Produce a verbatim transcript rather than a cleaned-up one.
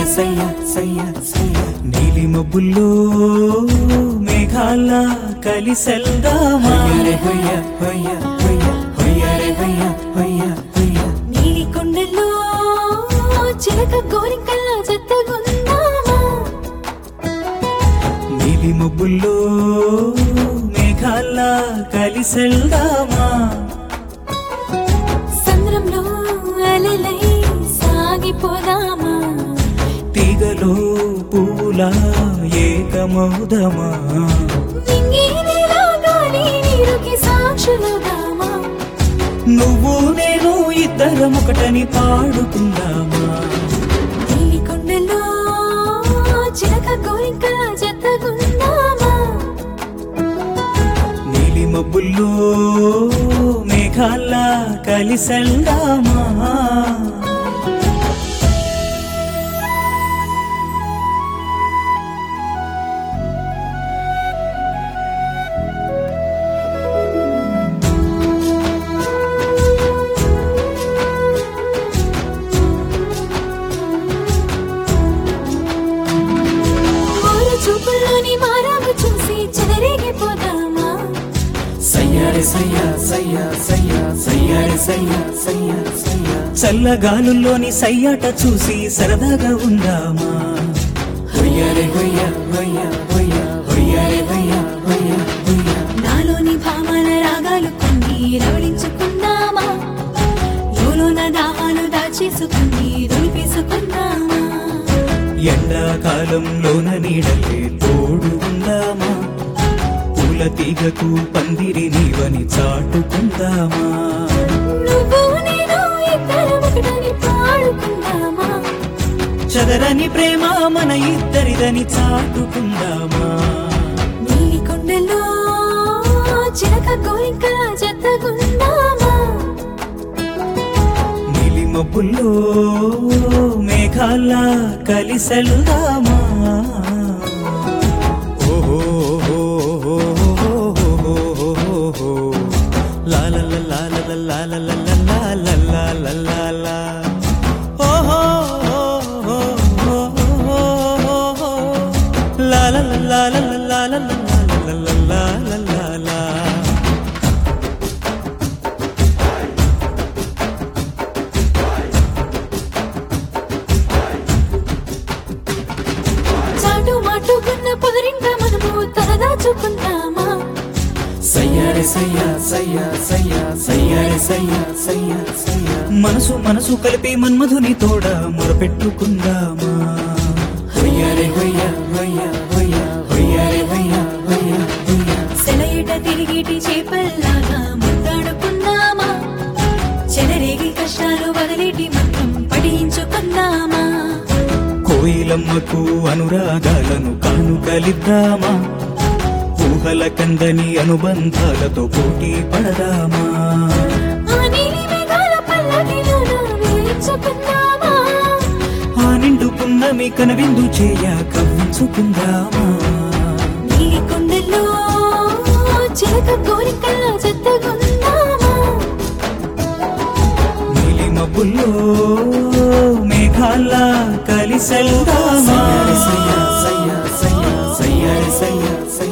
సయ్య సయ్య సయ్య నీలి మబ్బుల్లో మేఘాల కలిసెల్దామా హొయ్య హొయ్య హొయ్య హొయ్య రే హొయ్య హొయ్య హొయ్య నీలి కొండల్లో చిలక గోరింకల్లా జత్తగుందామా నీలి మబ్బుల్లో మేఘాల కలిసెల్దామా సంద్రంలో అలలై సాగిపోదామా తీగలో పూలా ఏకమౌదమా నింగి నేల గాలి నీరుకి సాక్షులుదామా నువ్వు నేను ఇద్దరం ఒకటని పాడుకుందామా నీలి కొండల్లో చిలక గోరింకల్లా జత్తగుందామా నీలి మబ్బుల్లో మేఘాల కలిసెల్దామా ఊరు చూపుల్లోని మారాము చూసి చెలరేగిపోదామా సయ్యారే సయ్యా సయ్యా సయ్యా సయ్యారే సయ్యా సయ్యా సయ్యా చల్లగాలుల్లోని సయ్యాట చూసి సరదాగా ఉందామా హొయ్యారే హొయ్య హొయ్య హొయ్య హొయ్యారే హొయ్య హొయ్య హొయ్య నాలోని భామాల రాగాలు కొన్ని రవళించుకుందామా లోలోన దాహాలు దాచేసుకుని దులిపేసుకుందామా ఎండాకాలంలోన నీడలే తోడు ఉందామా పూల తీగకు పందిరి నీవని చాటుకుందామా నువ్వు నేను ఇద్దరం ఒకటని పాడుకుందామా చదరని ప్రేమ మన ఇద్దరిదని చాటుకుందామా నీలి కొండలో చిలక గోరింకల జత్తగుందామా నీలి మబ్బుల్లో మేఘాల కలిసెల్దామా ఓహో లా లా లా లా లా లా లా లా లా లా లా లా లా ఓహో లా లా లా లా లా లా లా లా లా లా లా చాటు మాటుకున్న పొదరింట మనము తలదాచుకుందామా సయ్యారే సయ్యా సయ్యా సయ్యా సయ్యారే సయ్యా సయ్యా సయ్యా మనసు మనసు కలిపి మన్మధుని తోడ మొరపెట్టుకుందామా హొయ్యారే హొయ్య హొయ్య హొయ్య హొయ్యారే హొయ్య హొయ్య హొయ్య సెలయేట తిరిగిటి చేపల్లాగా ముద్దాడుకుందామా చెలరేగి కష్టాలు వదిలేటి మంత్రం పఠించుకుందామా కోయిలమ్మకు అనురాగాలను కానుకలిద్దామా ఊహల కందని అనుబంధాలతో పోటీ పడదామా ఆ నీలి మేఘాల పల్లకిలోన వేయించుకుందామా ఆ నిండుకున్న మీ కనవిందు చేయ కవ్వించుకుందామా నీలి కొండల్లో చిలక కోరికల్లా జత్తగుందామా నీలి మబ్బుల్లో మేఘాల కలిసెల్దామా సయ్యా సయ్యా సయ్యా సయ్యా సయ్యా